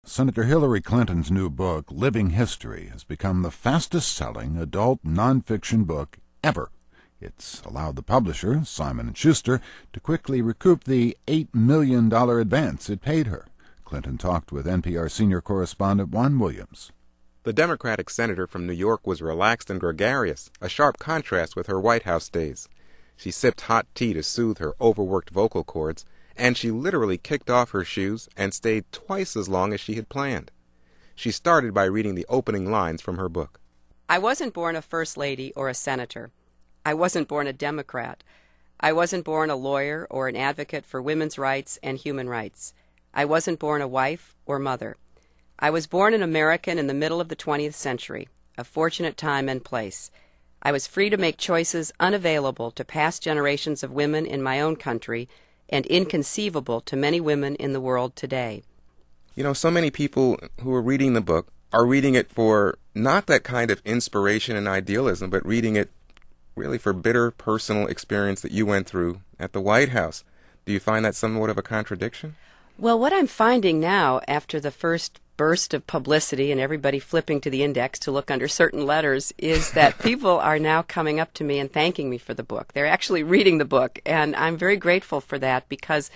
Senator Hillary Clinton's new book, Living History, has become the fastest-selling adult nonfiction book ever. It's allowed the publisher, Simon & Schuster, to quickly recoup the $8 million advance it paid her. Clinton talked with NPR senior correspondent Juan Williams. The Democratic senator from New York was relaxed and gregarious, a sharp contrast with her White House days. She sipped hot tea to soothe her overworked vocal cords, and she literally kicked off her shoes and stayed twice as long as she had planned. She started by reading the opening lines from her book. I wasn't born a first lady or a senator. I wasn't born a Democrat. I wasn't born a lawyer or an advocate for women's rights and human rights. I wasn't born a wife or mother. I was born an American in the middle of the 20th century, a fortunate time and place. I was free to make choices unavailable to past generations of women in my own country and inconceivable to many women in the world today. You know, so many people who are reading the book are reading it for not that kind of inspiration and idealism, but reading it really for bitter personal experience that you went through at the White House. Do you find that somewhat of a contradiction? Well, what I'm finding now, after the first burst of publicity and everybody flipping to the index to look under certain letters, is that people are now coming up to me and thanking me for the book. They're actually reading the book, and I'm very grateful for that because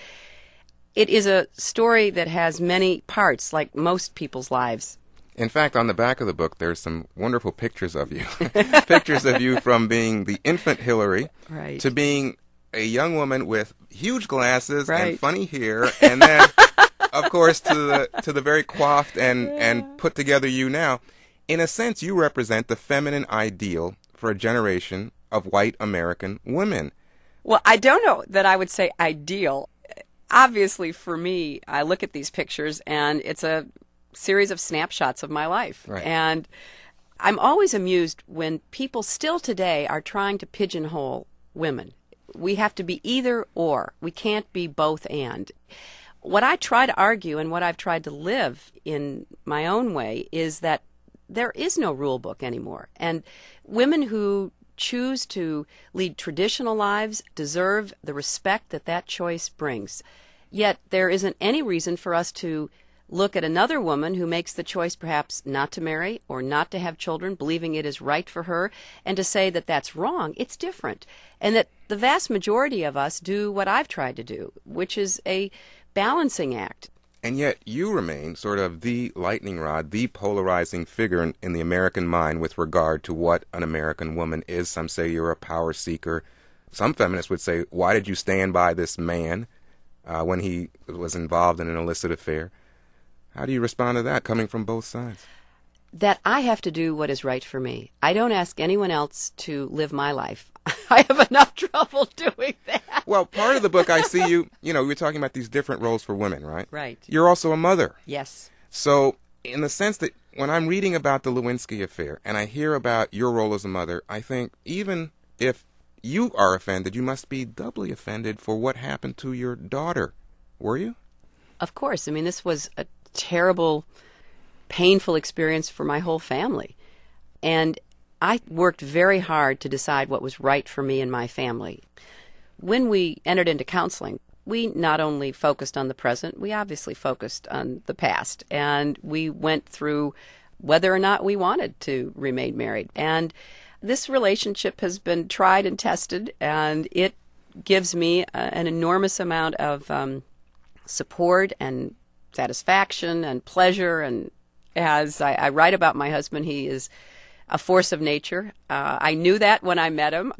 it is a story that has many parts, like most people's lives. In fact, on the back of the book, there's some wonderful pictures of you. Pictures of you from being the infant Hillary to being a young woman with huge glasses and funny hair, and then, of course, to the very coiffed and put together you now. In a sense, you represent the feminine ideal for a generation of white American women. Well, I don't know that I would say ideal. Obviously, for me, I look at these pictures, and it's a series of snapshots of my life. Right. And I'm always amused when people still today are trying to pigeonhole women. We have to be either or. We can't be both and. What I try to argue and what I've tried to live in my own way is that there is no rule book anymore. And women who choose to lead traditional lives deserve the respect that that choice brings. Yet there isn't any reason for us to look at another woman who makes the choice perhaps not to marry or not to have children, believing it is right for her, and to say that that's wrong. It's different. And that the vast majority of us do what I've tried to do, which is a balancing act. And yet you remain sort of the lightning rod, the polarizing figure in the American mind with regard to what an American woman is. Some say you're a power seeker. Some feminists would say, why did you stand by this man when he was involved in an illicit affair? How do you respond to that coming from both sides? That I have to do what is right for me. I don't ask anyone else to live my life. I have enough trouble doing that. Well, part of the book I see you we're talking about these different roles for women, right? Right. You're also a mother. Yes. So in the sense that when I'm reading about the Lewinsky affair and I hear about your role as a mother, I think even if you are offended, you must be doubly offended for what happened to your daughter. Were you? Of course. I mean, this was a terrible, painful experience for my whole family. And I worked very hard to decide what was right for me and my family. When we entered into counseling, we not only focused on the present, we obviously focused on the past. And we went through whether or not we wanted to remain married. And this relationship has been tried and tested, and it gives me an enormous amount of support and satisfaction and pleasure. And as I write about my husband, he is a force of nature. I knew that when I met him.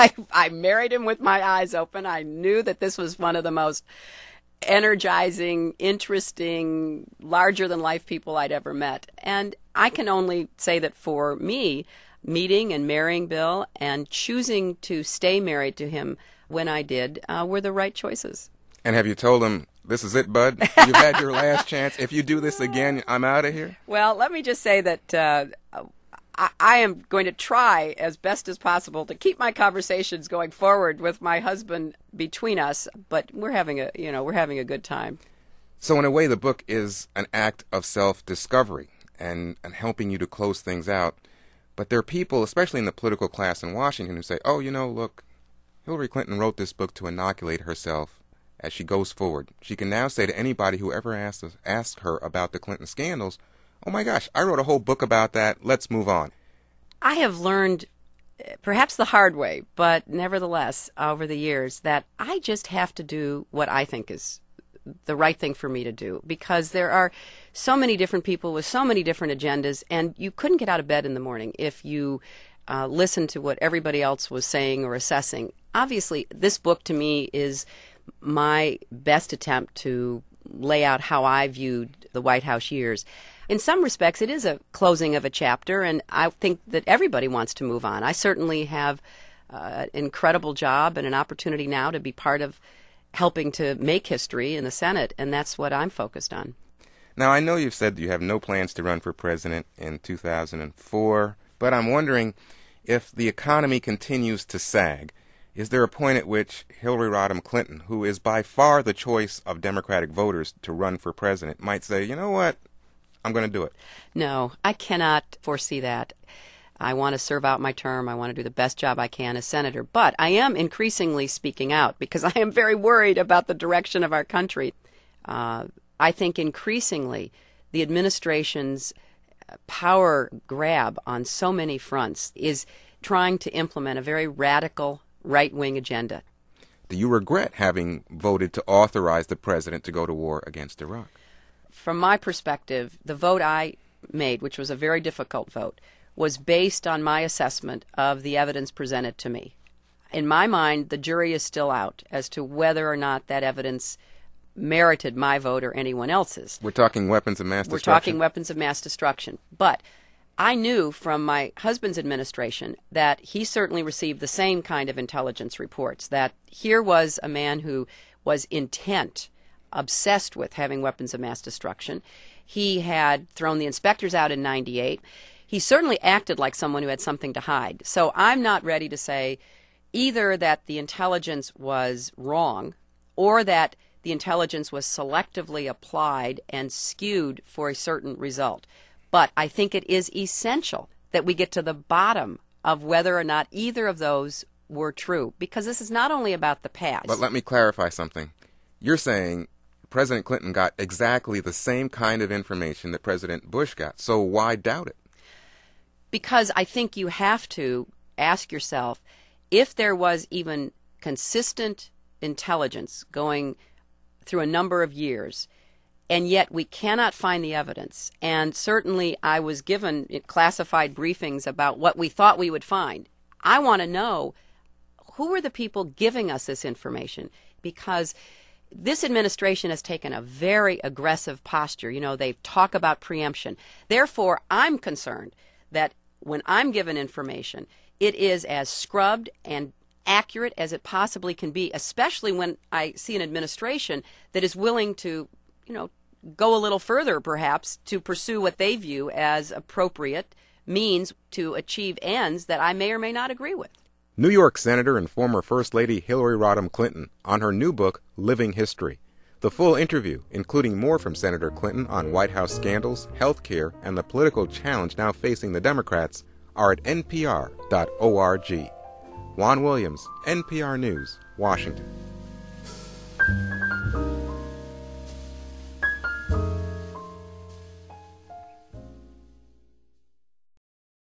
I married him with my eyes open. I knew that this was one of the most energizing, interesting, larger-than-life people I'd ever met. And I can only say that for me, meeting and marrying Bill and choosing to stay married to him when I did were the right choices. And have you told him, this is it, bud? You've had your last chance. If you do this again, I'm out of here? Well, let me just say that I am going to try as best as possible to keep my conversations going forward with my husband between us, but we're having a good time. So in a way, the book is an act of self-discovery and helping you to close things out. But there are people, especially in the political class in Washington, who say, look, Hillary Clinton wrote this book to inoculate herself as she goes forward. She can now say to anybody who ever asks her about the Clinton scandals, oh my gosh, I wrote a whole book about that. Let's move on. I have learned, perhaps the hard way, but nevertheless, over the years, that I just have to do what I think is the right thing for me to do, because there are so many different people with so many different agendas, and you couldn't get out of bed in the morning if you listened to what everybody else was saying or assessing. Obviously, this book to me is my best attempt to lay out how I viewed the White House years. In some respects, it is a closing of a chapter, and I think that everybody wants to move on. I certainly have an incredible job and an opportunity now to be part of helping to make history in the Senate, and that's what I'm focused on. Now, I know you've said that you have no plans to run for president in 2004, but I'm wondering, if the economy continues to sag, is there a point at which Hillary Rodham Clinton, who is by far the choice of Democratic voters to run for president, might say, you know what, I'm going to do it? No, I cannot foresee that. I want to serve out my term. I want to do the best job I can as senator. But I am increasingly speaking out because I am very worried about the direction of our country. I think increasingly the administration's power grab on so many fronts is trying to implement a very radical right-wing agenda. Do you regret having voted to authorize the president to go to war against Iraq? From my perspective, the vote I made, which was a very difficult vote, was based on my assessment of the evidence presented to me. In my mind, the jury is still out as to whether or not that evidence merited my vote or anyone else's. We're talking weapons of mass destruction. We're talking weapons of mass destruction. But I knew from my husband's administration that he certainly received the same kind of intelligence reports, that here was a man who was intent, obsessed with having weapons of mass destruction. He had thrown the inspectors out in 98. He certainly acted like someone who had something to hide. So I'm not ready to say either that the intelligence was wrong or that the intelligence was selectively applied and skewed for a certain result. But I think it is essential that we get to the bottom of whether or not either of those were true, because this is not only about the past. But let me clarify something. You're saying President Clinton got exactly the same kind of information that President Bush got, so why doubt it? Because I think you have to ask yourself, if there was even consistent intelligence going through a number of years, and yet we cannot find the evidence, and certainly I was given classified briefings about what we thought we would find. I want to know who are the people giving us this information, because this administration has taken a very aggressive posture. You know, they talk about preemption. Therefore, I'm concerned that when I'm given information, it is as scrubbed and accurate as it possibly can be, especially when I see an administration that is willing to, go a little further perhaps to pursue what they view as appropriate means to achieve ends that I may or may not agree with. New York Senator and former First Lady Hillary Rodham Clinton on her new book, Living History. The full interview, including more from Senator Clinton on White House scandals, health care, and the political challenge now facing the Democrats, are at npr.org. Juan Williams, NPR News, Washington.